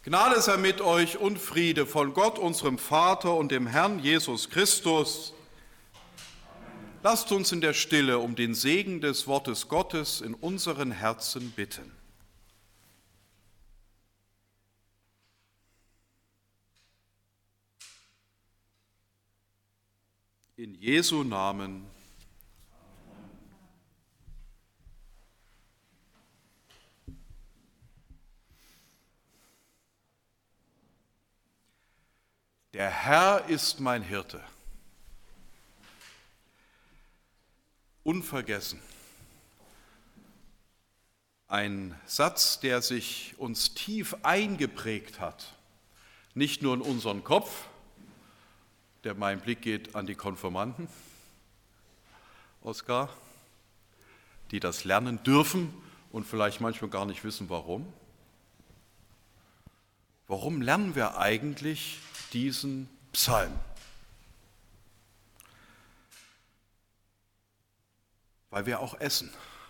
Gnade sei mit euch und Friede von Gott, unserem Vater und dem Herrn Jesus Christus. Lasst uns in der Stille um den Segen des Wortes Gottes in unseren Herzen bitten. In Jesu Namen. Der Herr ist mein Hirte. Unvergessen. Ein Satz, der sich uns tief eingeprägt hat. Nicht nur in unseren Kopf, mein Blick geht an die Konfirmanden, Oskar, die das lernen dürfen und vielleicht manchmal gar nicht wissen, warum. Warum lernen wir eigentlich diesen Psalm? Weil wir auch essen.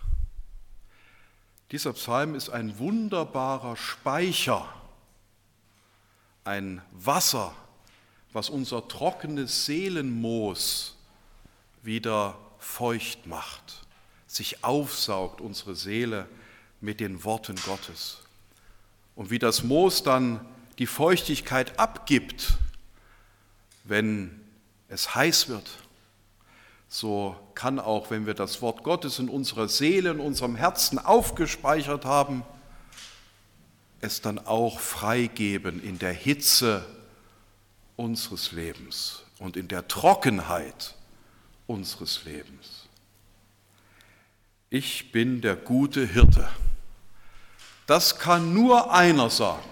Dieser Psalm ist ein wunderbarer Speicher, ein Wasser, was unser trockenes Seelenmoos wieder feucht macht, sich aufsaugt, unsere Seele, mit den Worten Gottes. Und wie das Moos dann die Feuchtigkeit abgibt, wenn es heiß wird, so kann auch, wenn wir das Wort Gottes in unserer Seele, in unserem Herzen aufgespeichert haben, es dann auch freigeben in der Hitze unseres Lebens und in der Trockenheit unseres Lebens. Ich bin der gute Hirte. Das kann nur einer sagen.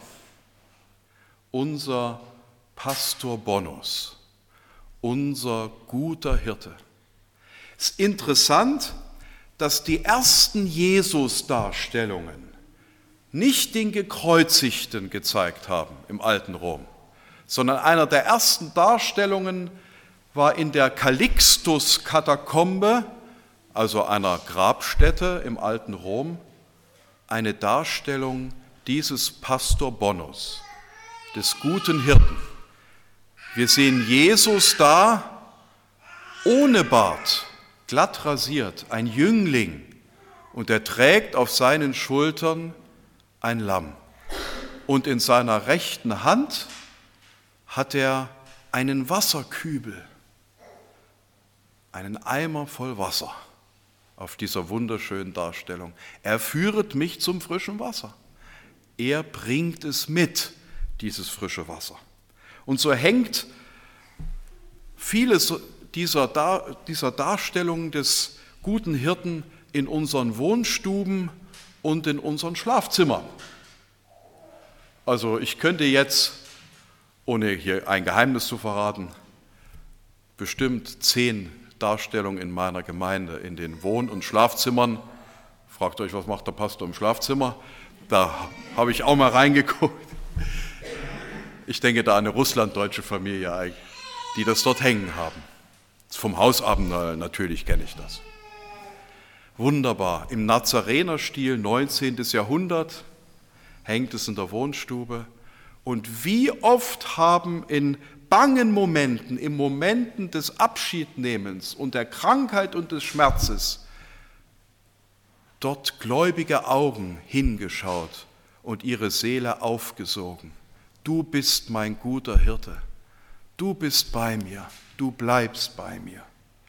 Unser Pastor Bonus, unser guter Hirte. Es ist interessant, dass die ersten Jesus-Darstellungen nicht den Gekreuzigten gezeigt haben im alten Rom, sondern einer der ersten Darstellungen war in der Calixtus-Katakombe, also einer Grabstätte im alten Rom, eine Darstellung dieses Pastor Bonus, des guten Hirten. Wir sehen Jesus da ohne Bart, glatt rasiert, ein Jüngling, und er trägt auf seinen Schultern ein Lamm. Und in seiner rechten Hand hat er einen Wasserkübel, einen Eimer voll Wasser auf dieser wunderschönen Darstellung. Er führet mich zum frischen Wasser. Er bringt es mit, dieses frische Wasser. Und so hängt vieles dieser Darstellung des guten Hirten in unseren Wohnstuben und in unseren Schlafzimmern. Also ich könnte jetzt, ohne hier ein Geheimnis zu verraten, bestimmt 10 Darstellungen in meiner Gemeinde in den Wohn- und Schlafzimmern. Fragt euch, was macht der Pastor im Schlafzimmer? Da habe ich auch mal reingeguckt. Ich denke da an eine russlanddeutsche Familie, die das dort hängen haben. Vom Hausabend natürlich kenne ich das. Wunderbar. Im Nazarenerstil, 19. Jahrhundert, hängt es in der Wohnstube. Und wie oft haben in bangen Momenten, in Momenten des Abschiednehmens und der Krankheit und des Schmerzes, dort gläubige Augen hingeschaut und ihre Seele aufgesogen. Du bist mein guter Hirte. Du bist bei mir. Du bleibst bei mir.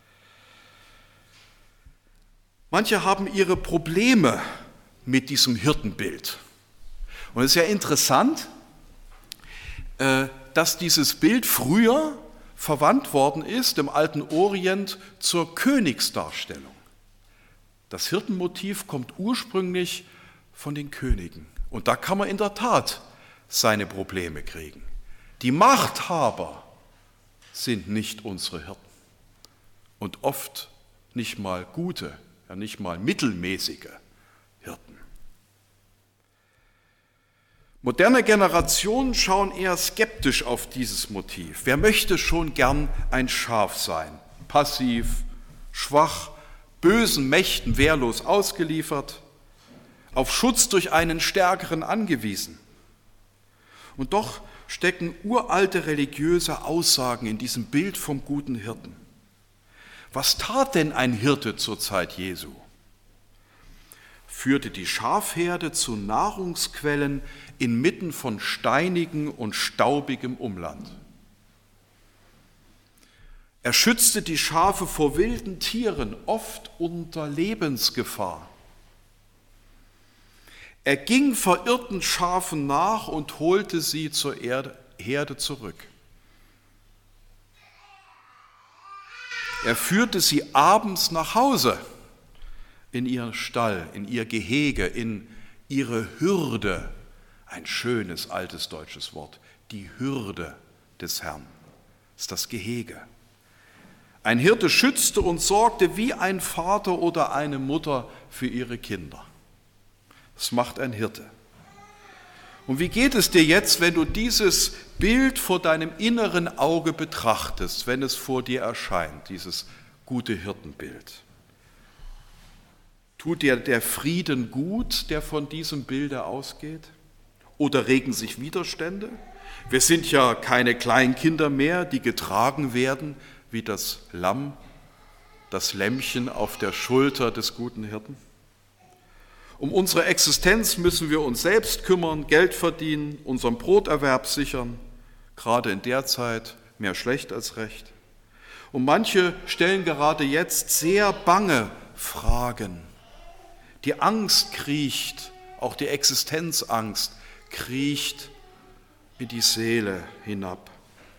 Manche haben ihre Probleme mit diesem Hirtenbild. Und es ist ja interessant, dass dieses Bild früher verwandt worden ist im alten Orient zur Königsdarstellung. Das Hirtenmotiv kommt ursprünglich von den Königen. Und da kann man in der Tat seine Probleme kriegen. Die Machthaber sind nicht unsere Hirten und oft nicht mal gute, ja nicht mal mittelmäßige Hirten. Moderne Generationen schauen eher skeptisch auf dieses Motiv. Wer möchte schon gern ein Schaf sein? Passiv, schwach, bösen Mächten wehrlos ausgeliefert, auf Schutz durch einen Stärkeren angewiesen. Und doch stecken uralte religiöse Aussagen in diesem Bild vom guten Hirten. Was tat denn ein Hirte zur Zeit Jesu? Führte die Schafherde zu Nahrungsquellen inmitten von steinigem und staubigem Umland. Er schützte die Schafe vor wilden Tieren, oft unter Lebensgefahr. Er ging verirrten Schafen nach und holte sie zur Herde zurück. Er führte sie abends nach Hause in ihren Stall, in ihr Gehege, in ihre Hürde. Ein schönes altes deutsches Wort. Die Hürde des Herrn ist das Gehege. Ein Hirte schützte und sorgte wie ein Vater oder eine Mutter für ihre Kinder. Das macht ein Hirte. Und wie geht es dir jetzt, wenn du dieses Bild vor deinem inneren Auge betrachtest, wenn es vor dir erscheint, dieses gute Hirtenbild? Tut dir der Frieden gut, der von diesem Bilde ausgeht? Oder regen sich Widerstände? Wir sind ja keine kleinen Kinder mehr, die getragen werden wie das Lamm, das Lämmchen auf der Schulter des guten Hirten. Um unsere Existenz müssen wir uns selbst kümmern, Geld verdienen, unseren Broterwerb sichern, gerade in der Zeit mehr schlecht als recht. Und manche stellen gerade jetzt sehr bange Fragen. Die Angst kriecht, auch die Existenzangst kriecht in die Seele hinab.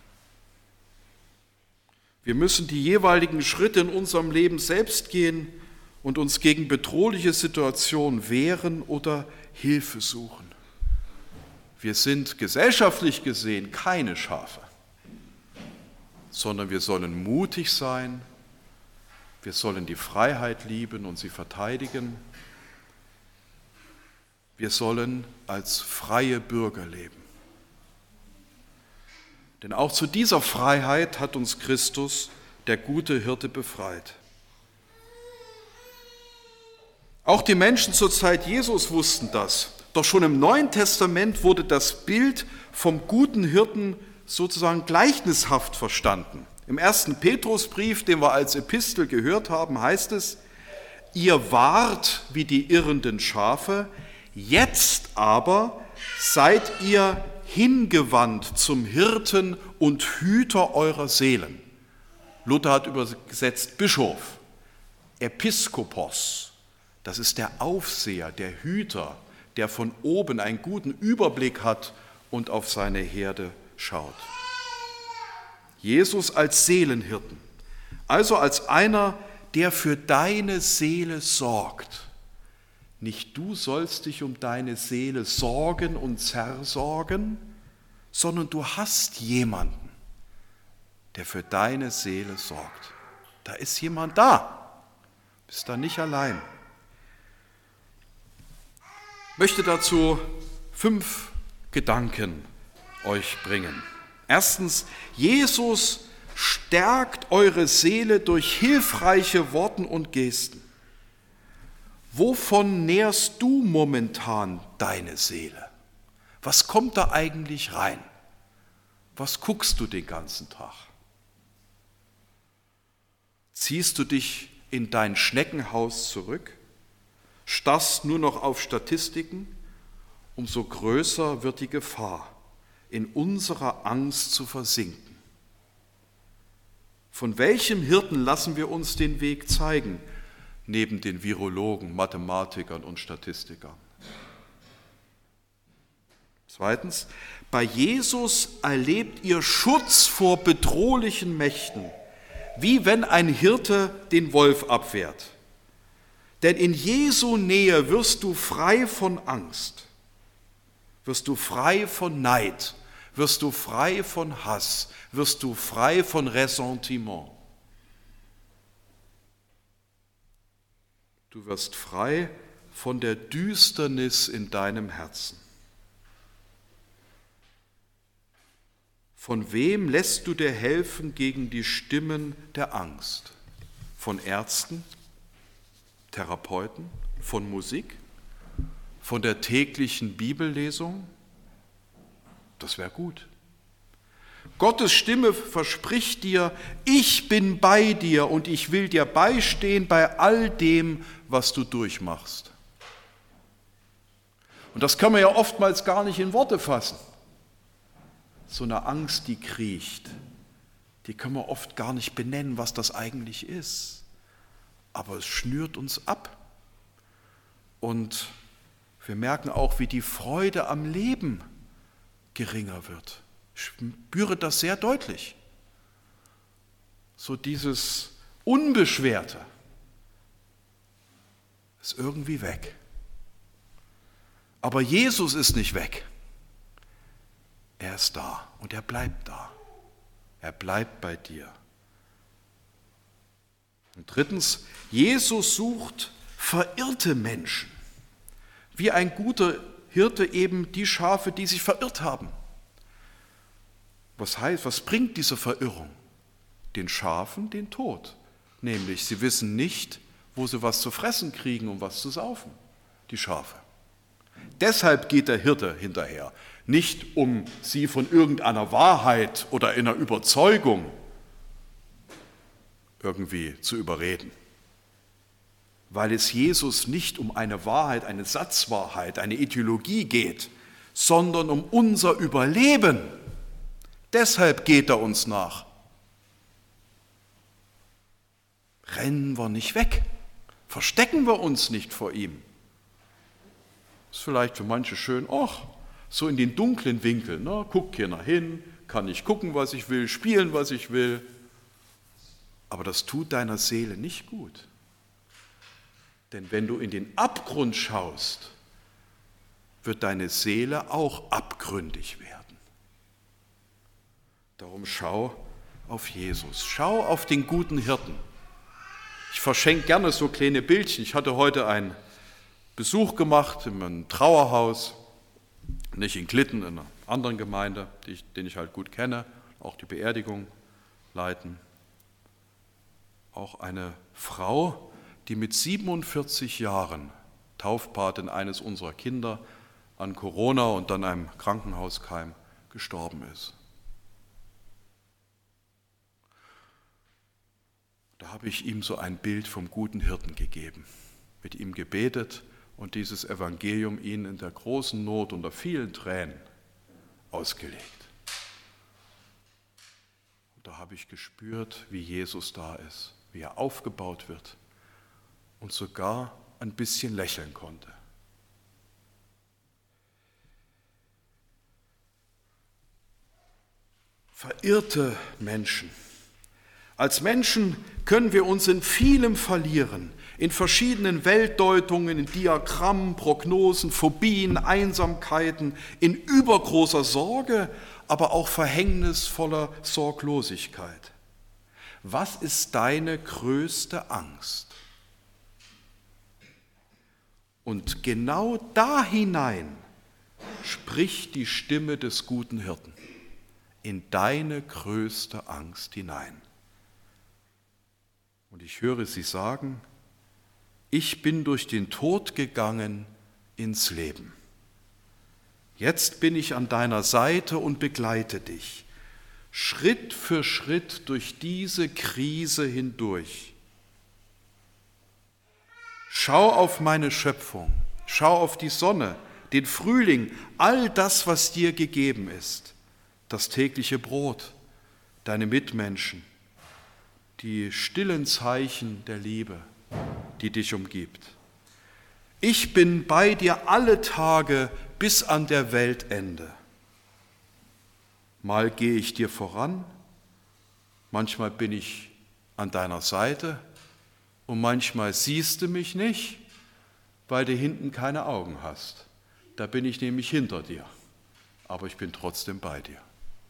Wir müssen die jeweiligen Schritte in unserem Leben selbst gehen und uns gegen bedrohliche Situationen wehren oder Hilfe suchen. Wir sind gesellschaftlich gesehen keine Schafe, sondern wir sollen mutig sein, wir sollen die Freiheit lieben und sie verteidigen. Wir sollen als freie Bürger leben. Denn auch zu dieser Freiheit hat uns Christus, der gute Hirte, befreit. Auch die Menschen zur Zeit Jesus wussten das. Doch schon im Neuen Testament wurde das Bild vom guten Hirten sozusagen gleichnishaft verstanden. Im 1. Petrusbrief, den wir als Epistel gehört haben, heißt es: Ihr wart wie die irrenden Schafe, jetzt aber seid ihr hingewandt zum Hirten und Hüter eurer Seelen. Luther hat übersetzt Bischof, Episkopos. Das ist der Aufseher, der Hüter, der von oben einen guten Überblick hat und auf seine Herde schaut. Jesus als Seelenhirten, also als einer, der für deine Seele sorgt. Nicht du sollst dich um deine Seele sorgen und zersorgen, sondern du hast jemanden, der für deine Seele sorgt. Da ist jemand da, bist da nicht allein. Ich möchte dazu 5 Gedanken euch bringen. Erstens, Jesus stärkt eure Seele durch hilfreiche Worte und Gesten. Wovon nährst du momentan deine Seele? Was kommt da eigentlich rein? Was guckst du den ganzen Tag? Ziehst du dich in dein Schneckenhaus zurück? Starrst nur noch auf Statistiken? Umso größer wird die Gefahr, in unserer Angst zu versinken. Von welchem Hirten lassen wir uns den Weg zeigen, neben den Virologen, Mathematikern und Statistikern? Zweitens, bei Jesus erlebt ihr Schutz vor bedrohlichen Mächten, wie wenn ein Hirte den Wolf abwehrt. Denn in Jesu Nähe wirst du frei von Angst, wirst du frei von Neid, wirst du frei von Hass, wirst du frei von Ressentiment. Du wirst frei von der Düsternis in deinem Herzen. Von wem lässt du dir helfen gegen die Stimmen der Angst? Von Ärzten, Therapeuten, von Musik, von der täglichen Bibellesung? Das wäre gut. Gottes Stimme verspricht dir, ich bin bei dir und ich will dir beistehen bei all dem, was du durchmachst. Und das kann man ja oftmals gar nicht in Worte fassen. So eine Angst, die kriecht, die können wir oft gar nicht benennen, was das eigentlich ist. Aber es schnürt uns ab. Und wir merken auch, wie die Freude am Leben geringer wird. Ich spüre das sehr deutlich. So dieses Unbeschwerte ist irgendwie weg. Aber Jesus ist nicht weg. Er ist da und er bleibt da. Er bleibt bei dir. Und drittens, Jesus sucht verirrte Menschen. Wie ein guter Hirte eben die Schafe, die sich verirrt haben. Was bringt diese Verirrung? Den Schafen den Tod. Nämlich, sie wissen nicht, wo sie was zu fressen kriegen und was zu saufen, die Schafe. Deshalb geht der Hirte hinterher. Nicht, um sie von irgendeiner Wahrheit oder einer Überzeugung irgendwie zu überreden. Weil es Jesus nicht um eine Wahrheit, eine Satzwahrheit, eine Ideologie geht, sondern um unser Überleben. Deshalb geht er uns nach. Rennen wir nicht weg, verstecken wir uns nicht vor ihm. Ist vielleicht für manche schön, so in den dunklen Winkeln, guckt keiner hin, kann ich gucken, was ich will, spielen, was ich will. Aber das tut deiner Seele nicht gut. Denn wenn du in den Abgrund schaust, wird deine Seele auch abgründig werden. Darum schau auf Jesus, schau auf den guten Hirten. Ich verschenke gerne so kleine Bildchen. Ich hatte heute einen Besuch gemacht in einem Trauerhaus, nicht in Glitten, in einer anderen Gemeinde, den ich halt gut kenne, auch die Beerdigung leiten. Auch eine Frau, die mit 47 Jahren Taufpatin eines unserer Kinder an Corona und dann einem Krankenhauskeim gestorben ist. Da habe ich ihm so ein Bild vom guten Hirten gegeben, mit ihm gebetet und dieses Evangelium ihm in der großen Not unter vielen Tränen ausgelegt. Und da habe ich gespürt, wie Jesus da ist, wie er aufgebaut wird und sogar ein bisschen lächeln konnte. Verirrte Menschen. Als Menschen können wir uns in vielem verlieren, in verschiedenen Weltdeutungen, in Diagrammen, Prognosen, Phobien, Einsamkeiten, in übergroßer Sorge, aber auch verhängnisvoller Sorglosigkeit. Was ist deine größte Angst? Und genau da hinein spricht die Stimme des guten Hirten, in deine größte Angst hinein. Und ich höre sie sagen, ich bin durch den Tod gegangen ins Leben. Jetzt bin ich an deiner Seite und begleite dich, Schritt für Schritt durch diese Krise hindurch. Schau auf meine Schöpfung, schau auf die Sonne, den Frühling, all das, was dir gegeben ist, das tägliche Brot, deine Mitmenschen, die stillen Zeichen der Liebe, die dich umgibt. Ich bin bei dir alle Tage bis an der Weltende. Mal gehe ich dir voran, manchmal bin ich an deiner Seite und manchmal siehst du mich nicht, weil du hinten keine Augen hast. Da bin ich nämlich hinter dir, aber ich bin trotzdem bei dir.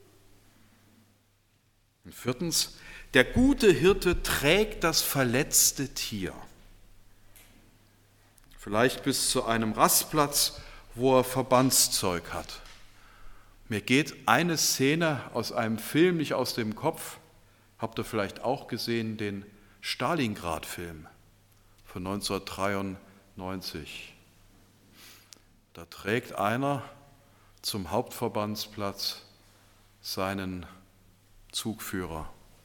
Und viertens, der gute Hirte trägt das verletzte Tier. Vielleicht bis zu einem Rastplatz, wo er Verbandszeug hat. Mir geht eine Szene aus einem Film nicht aus dem Kopf, habt ihr vielleicht auch gesehen, den Stalingrad-Film von 1993. Da trägt einer zum Hauptverbandsplatz seinen Zugführer,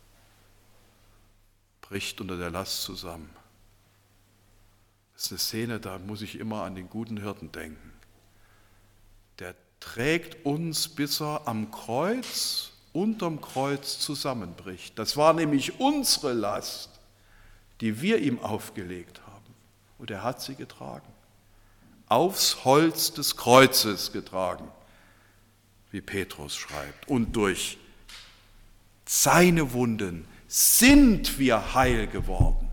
bricht unter der Last zusammen. Das ist eine Szene, da muss ich immer an den guten Hirten denken. Der trägt uns, bis er am Kreuz, unterm Kreuz zusammenbricht. Das war nämlich unsere Last, die wir ihm aufgelegt haben. Und er hat sie getragen. Aufs Holz des Kreuzes getragen, wie Petrus schreibt. Und durch seine Wunden sind wir heil geworden.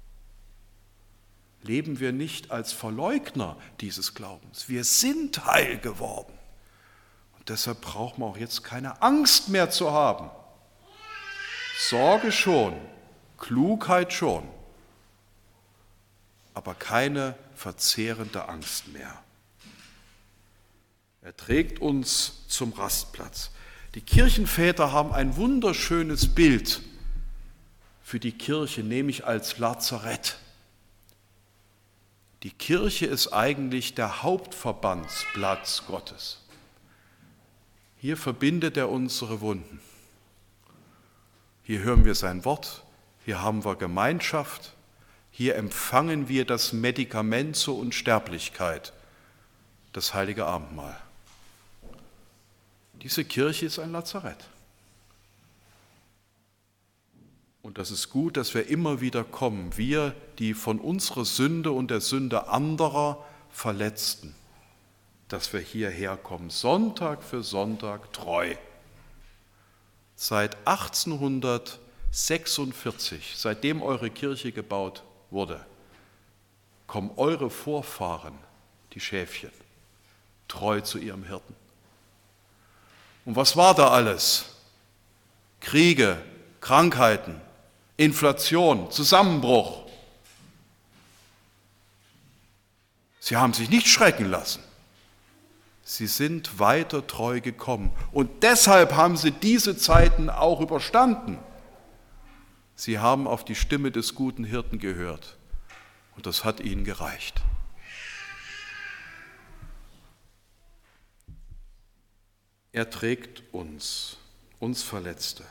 Leben wir nicht als Verleugner dieses Glaubens. Wir sind heil geworden. Und deshalb braucht man auch jetzt keine Angst mehr zu haben. Sorge schon, Klugheit schon, aber keine verzehrende Angst mehr. Er trägt uns zum Rastplatz. Die Kirchenväter haben ein wunderschönes Bild für die Kirche, nämlich als Lazarett. Die Kirche ist eigentlich der Hauptverbandsplatz Gottes. Hier verbindet er unsere Wunden. Hier hören wir sein Wort, hier haben wir Gemeinschaft, hier empfangen wir das Medikament zur Unsterblichkeit, das heilige Abendmahl. Diese Kirche ist ein Lazarett. Und das ist gut, dass wir immer wieder kommen, wir, die von unserer Sünde und der Sünde anderer Verletzten, dass wir hierher kommen, Sonntag für Sonntag treu. Seit 1846, seitdem eure Kirche gebaut wurde, kommen eure Vorfahren, die Schäfchen, treu zu ihrem Hirten. Und was war da alles? Kriege, Krankheiten, Inflation, Zusammenbruch. Sie haben sich nicht schrecken lassen. Sie sind weiter treu gekommen. Und deshalb haben sie diese Zeiten auch überstanden. Sie haben auf die Stimme des guten Hirten gehört. Und das hat ihnen gereicht. Er trägt uns Verletzte.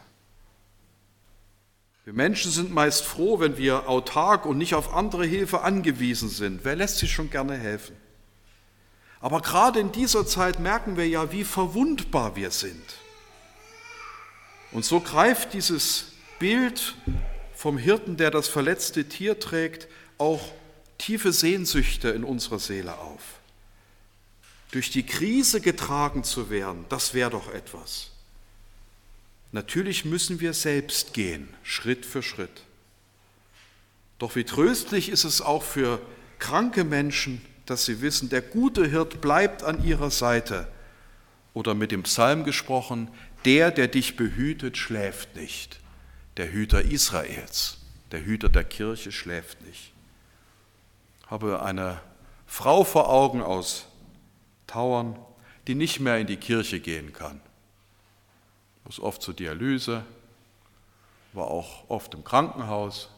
Wir Menschen sind meist froh, wenn wir autark und nicht auf andere Hilfe angewiesen sind. Wer lässt sich schon gerne helfen? Aber gerade in dieser Zeit merken wir ja, wie verwundbar wir sind. Und so greift dieses Bild vom Hirten, der das verletzte Tier trägt, auch tiefe Sehnsüchte in unserer Seele auf. Durch die Krise getragen zu werden, das wäre doch etwas. Natürlich müssen wir selbst gehen, Schritt für Schritt. Doch wie tröstlich ist es auch für kranke Menschen, dass sie wissen, der gute Hirt bleibt an ihrer Seite. Oder mit dem Psalm gesprochen, der dich behütet, schläft nicht. Der Hüter Israels, der Hüter der Kirche schläft nicht. Ich habe eine Frau vor Augen aus Tauern, die nicht mehr in die Kirche gehen kann. Muss oft zur Dialyse, war auch oft im Krankenhaus.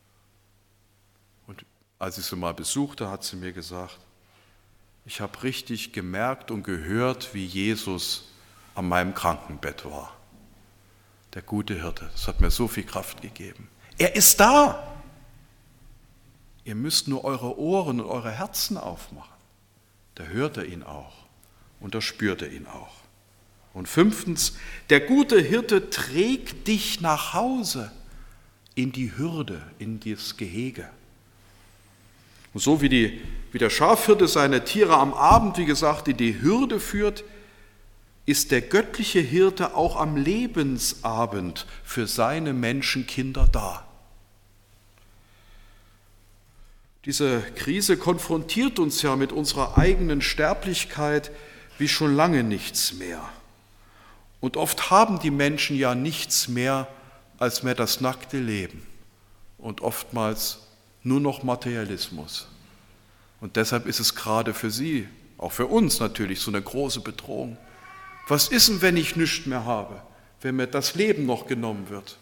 Und als ich sie mal besuchte, hat sie mir gesagt, ich habe richtig gemerkt und gehört, wie Jesus an meinem Krankenbett war. Der gute Hirte, das hat mir so viel Kraft gegeben. Er ist da. Ihr müsst nur eure Ohren und eure Herzen aufmachen. Da hört er ihn auch und da spürt er ihn auch. Und 5, der gute Hirte trägt dich nach Hause in die Hürde, in das Gehege. Und so wie der Schafhirte seine Tiere am Abend, wie gesagt, in die Hürde führt, ist der göttliche Hirte auch am Lebensabend für seine Menschenkinder da. Diese Krise konfrontiert uns ja mit unserer eigenen Sterblichkeit wie schon lange nichts mehr. Und oft haben die Menschen ja nichts mehr als mehr das nackte Leben und oftmals nur noch Materialismus. Und deshalb ist es gerade für sie, auch für uns natürlich, so eine große Bedrohung. Was ist denn, wenn ich nichts mehr habe, wenn mir das Leben noch genommen wird?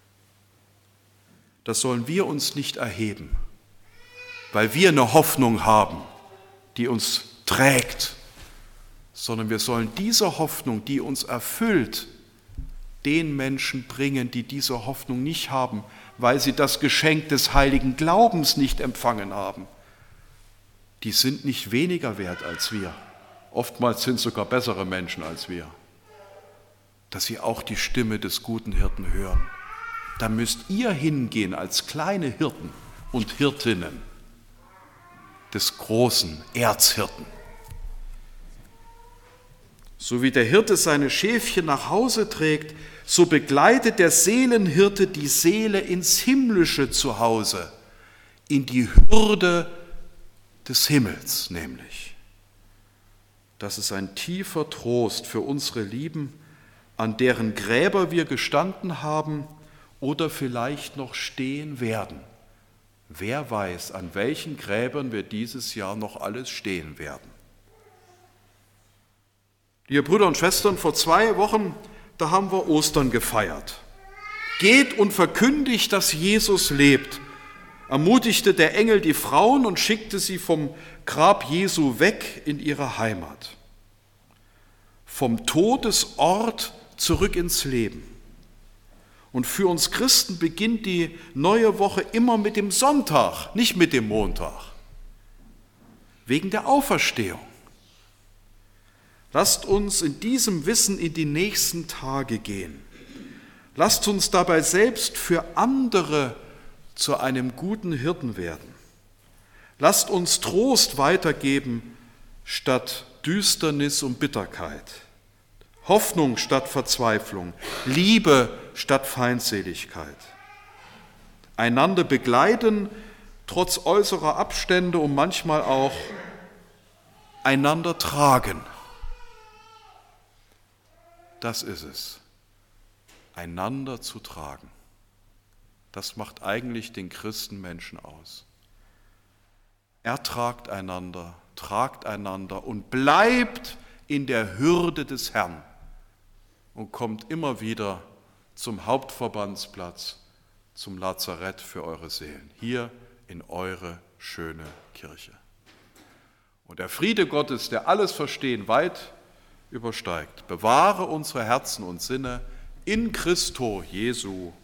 Das sollen wir uns nicht erheben, weil wir eine Hoffnung haben, die uns trägt, sondern wir sollen diese Hoffnung, die uns erfüllt, den Menschen bringen, die diese Hoffnung nicht haben, weil sie das Geschenk des heiligen Glaubens nicht empfangen haben. Die sind nicht weniger wert als wir. Oftmals sind sogar bessere Menschen als wir. Dass sie auch die Stimme des guten Hirten hören. Da müsst ihr hingehen als kleine Hirten und Hirtinnen des großen Erzhirten. So wie der Hirte seine Schäfchen nach Hause trägt, so begleitet der Seelenhirte die Seele ins himmlische Zuhause, in die Hürde des Himmels nämlich. Das ist ein tiefer Trost für unsere Lieben, an deren Gräber wir gestanden haben oder vielleicht noch stehen werden. Wer weiß, an welchen Gräbern wir dieses Jahr noch alles stehen werden. Liebe Brüder und Schwestern, vor 2 Wochen, da haben wir Ostern gefeiert. Geht und verkündigt, dass Jesus lebt, ermutigte der Engel die Frauen und schickte sie vom Grab Jesu weg in ihre Heimat. Vom Todesort zurück ins Leben. Und für uns Christen beginnt die neue Woche immer mit dem Sonntag, nicht mit dem Montag. Wegen der Auferstehung. Lasst uns in diesem Wissen in die nächsten Tage gehen. Lasst uns dabei selbst für andere zu einem guten Hirten werden. Lasst uns Trost weitergeben statt Düsternis und Bitterkeit, Hoffnung statt Verzweiflung, Liebe statt Feindseligkeit. Einander begleiten trotz äußerer Abstände und manchmal auch einander tragen. Das ist es, einander zu tragen. Das macht eigentlich den Christenmenschen aus. Ertragt einander, tragt einander und bleibt in der Hürde des Herrn und kommt immer wieder zum Hauptverbandsplatz, zum Lazarett für eure Seelen, hier in eure schöne Kirche. Und der Friede Gottes, der alles Verstehen weit übersteigt, bewahre unsere Herzen und Sinne in Christo Jesu.